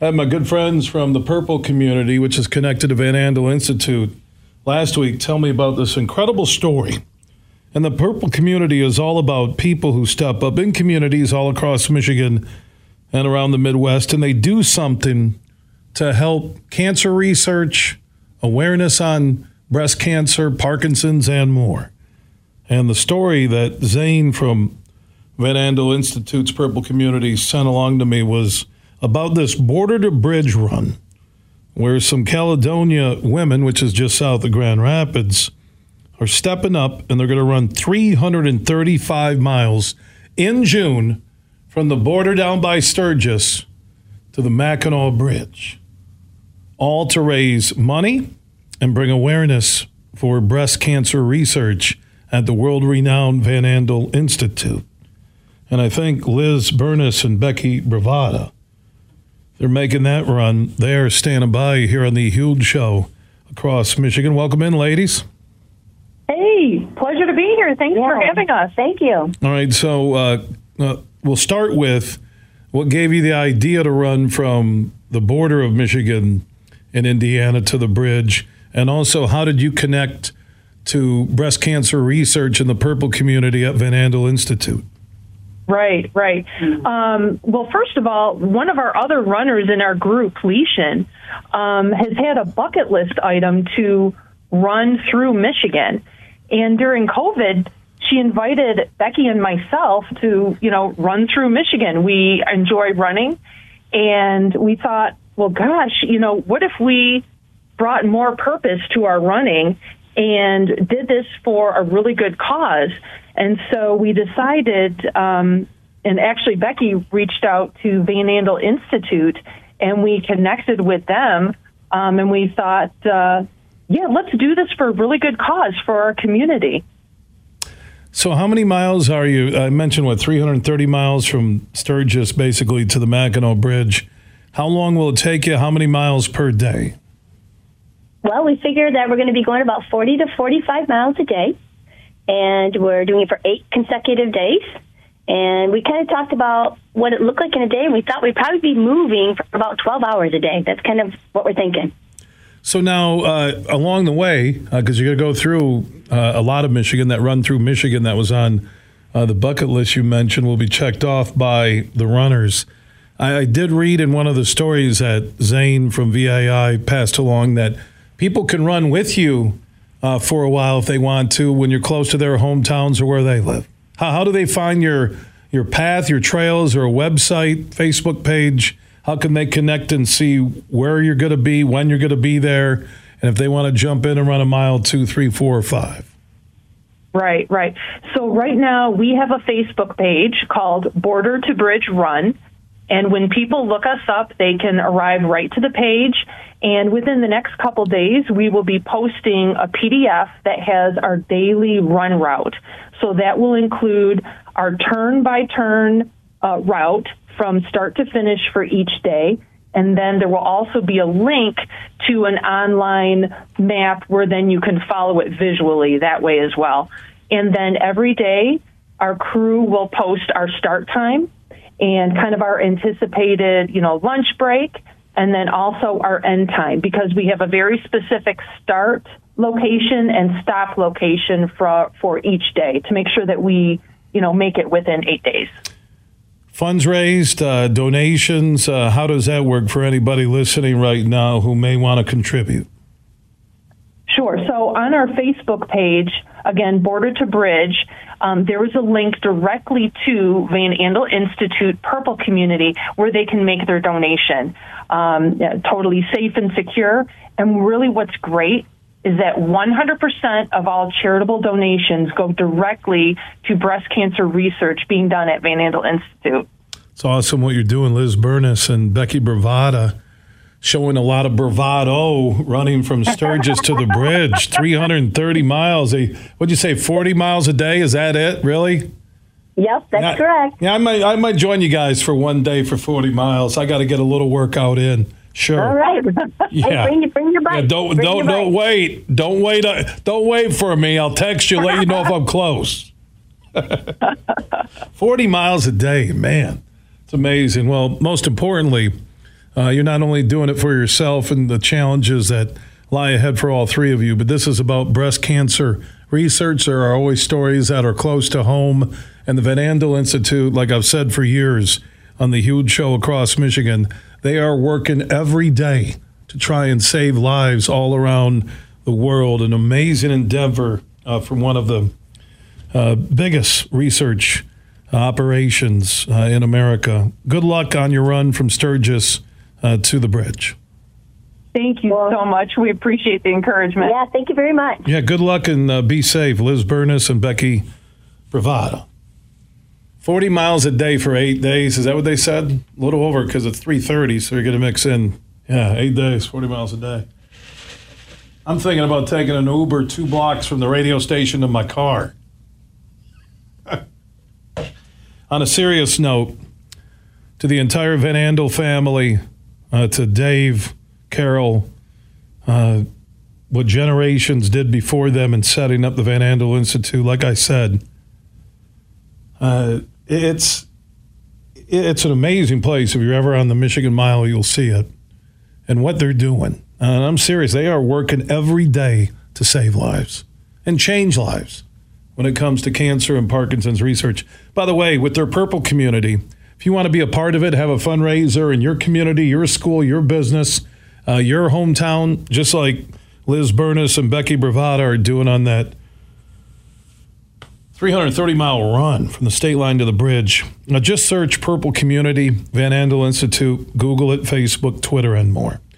I had my good friends from the Purple community, which is connected to Van Andel Institute, last week tell me about this incredible story. And the Purple community is all about people who step up in communities all across Michigan and around the Midwest, and they do something to help cancer research, awareness on breast cancer, Parkinson's, and more. And the story that Zane from Van Andel Institute's Purple community sent along to me was about this Border to Bridge run, where some Caledonia women, which is just south of Grand Rapids, are stepping up, and they're going to run 335 miles in June from the border down by Sturgis to the Mackinac Bridge, all to raise money and bring awareness for breast cancer research at the world-renowned Van Andel Institute. And I think Liz Burness and Becky Bravata, they're making that run. They're standing by here on the Huge Show across Michigan. Welcome in, ladies. Hey, pleasure to be here. Thanks for having us. Thank you. All right, so we'll start with what gave you the idea to run from the border of Michigan and Indiana to the bridge, and also how did you connect to breast cancer research in the Purple community at Van Andel Institute? Right. Well, first of all, one of our other runners in our group, Leishan, has had a bucket list item to run through Michigan. And during COVID, she invited Becky and myself to, run through Michigan. We enjoy running, and we thought, well, gosh, what if we brought more purpose to our running and did this for a really good cause? And so we decided, and actually Becky reached out to Van Andel Institute, and we connected with them, and we thought, let's do this for a really good cause for our community. So how many miles are you? I mentioned, 330 miles from Sturgis basically to the Mackinac Bridge. How long will it take you? How many miles per day? Well, we figured that we're going to be going about 40 to 45 miles a day, and we're doing it for 8 consecutive days. And we kind of talked about what it looked like in a day, and we thought we'd probably be moving for about 12 hours a day. That's kind of what we're thinking. So now, along the way, because you're going to go through a lot of Michigan, that run through Michigan that was on the bucket list you mentioned will be checked off by the runners. I did read in one of the stories that Zane from VAI passed along that people can run with you for a while if they want to when you're close to their hometowns or where they live. How do they find your path, your trails, or a website, Facebook page? How can they connect and see where you're going to be, when you're going to be there, and if they want to jump in and run a mile, 2, 3, 4, or 5? Right. So right now we have a Facebook page called Border to Bridge Run. And when people look us up, they can arrive right to the page. And within the next couple days, we will be posting a PDF that has our daily run route. So that will include our turn-by-turn route from start to finish for each day. And then there will also be a link to an online map where then you can follow it visually that way as well. And then every day, our crew will post our start time and kind of our anticipated, lunch break, and then also our end time, because we have a very specific start location and stop location for each day to make sure that we, make it within 8 days. Funds raised, donations, how does that work for anybody listening right now who may want to contribute? Sure. So on our Facebook page, again, Border to Bridge, there is a link directly to Van Andel Institute Purple Community where they can make their donation. Totally safe and secure. And really what's great is that 100% of all charitable donations go directly to breast cancer research being done at Van Andel Institute. It's awesome what you're doing, Liz Burness and Becky Bravata, showing a lot of bravado running from Sturgis to the bridge, 330 miles. What'd you say, 40 miles a day? Is that it, really? Yep, that's correct. Yeah, I might join you guys for one day for 40 miles. I got to get a little workout in. Sure. All right. Yeah. Hey, bring your bike. Yeah, don't wait. Don't wait for me. I'll text you, let you know if I'm close. 40 miles a day, man. It's amazing. Well, most importantly, You're not only doing it for yourself and the challenges that lie ahead for all three of you, but this is about breast cancer research. There are always stories that are close to home. And the Van Andel Institute, like I've said for years on the huge show across Michigan, they are working every day to try and save lives all around the world. An amazing endeavor from one of the biggest research operations in America. Good luck on your run from Sturgis to the bridge. Thank you so much. We appreciate the encouragement. Yeah, thank you very much. Yeah, good luck and be safe. Liz Burness and Becky Bravata. 40 miles a day for 8 days. Is that what they said? A little over because it's 3:30, so you're going to mix in, 8 days, 40 miles a day. I'm thinking about taking an Uber 2 blocks from the radio station to my car. On a serious note, to the entire Van Andel family, to Dave, Carol, what generations did before them in setting up the Van Andel Institute, like I said, it's an amazing place. If you're ever on the Michigan Mile, you'll see it. And what they're doing. And I'm serious. They are working every day to save lives and change lives when it comes to cancer and Parkinson's research. By the way, with their Purple community, if you want to be a part of it, have a fundraiser in your community, your school, your business, your hometown, just like Liz Burness and Becky Bravata are doing on that 330-mile run from the state line to the bridge. Now just search Purple Community, Van Andel Institute, Google it, Facebook, Twitter, and more.